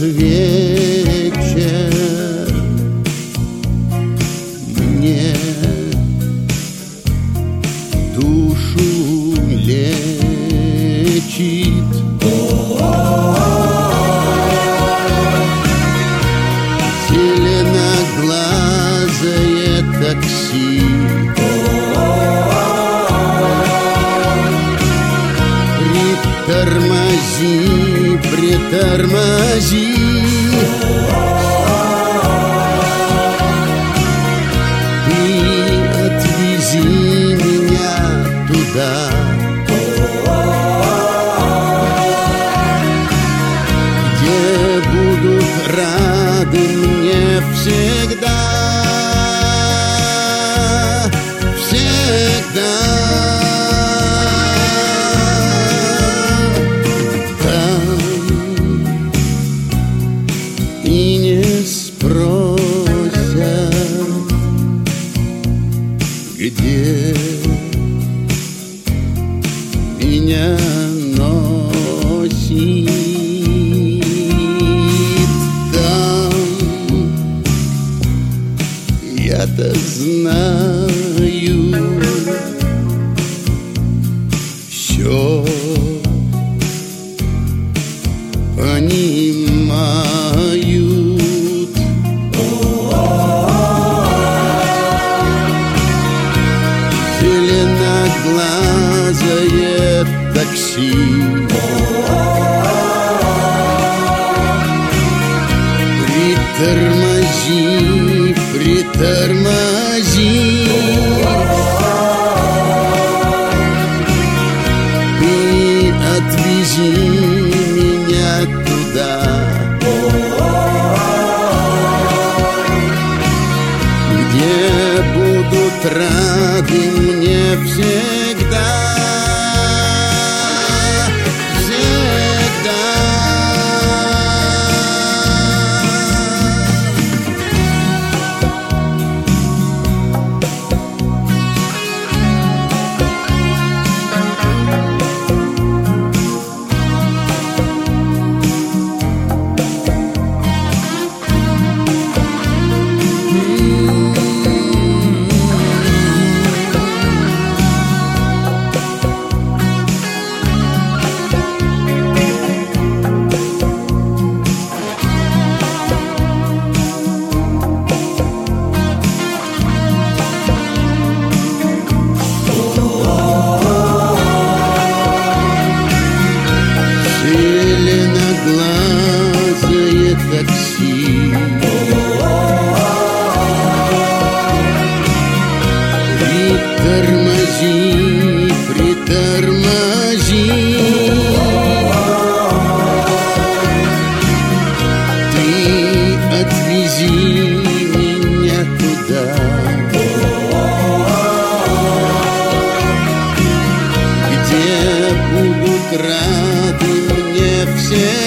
вечер мне душу лечит. Зеленоглазое такси притормози, притормози. Ты отвези меня туда, где будут рады мне всегда, всегда. И не спросят, где меня носит. Там я-то знаю все, понимают. Зеленоглазое такси притормози, притормози. Ты отвези меня туда, где будут рады мне всегда, всегда. Зеленоглазое такси притормози, притормози. Ты отвези меня туда, где будут рады мне все.